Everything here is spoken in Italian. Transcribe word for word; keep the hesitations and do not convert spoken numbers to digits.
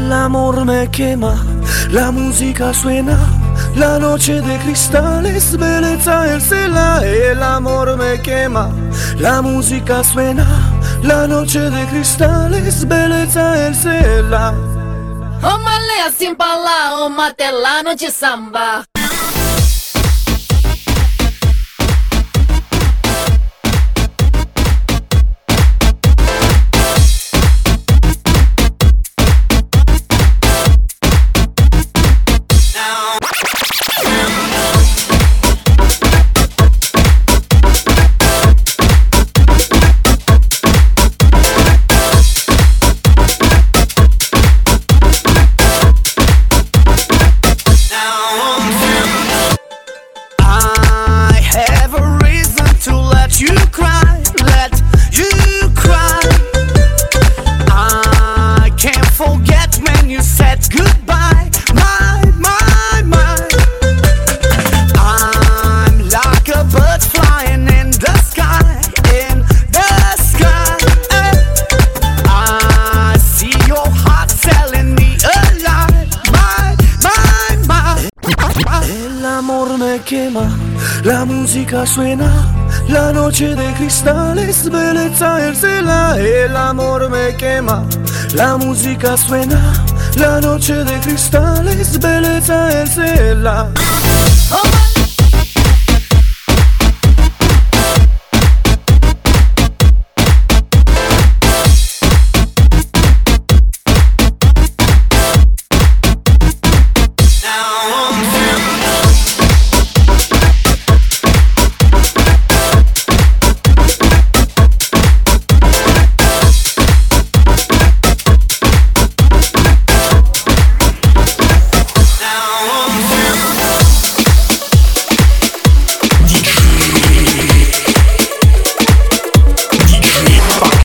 El amor me quema, la música suena, la noche de cristales, belleza el cela. El amor me quema, la música suena, la noche de cristales, belleza el cela. Ô malé assim pra lá, ô matelano de samba. La música suena, la noche de cristales, belleza el cela. El amor me quema, la música suena, la noche de cristales, belleza el cela.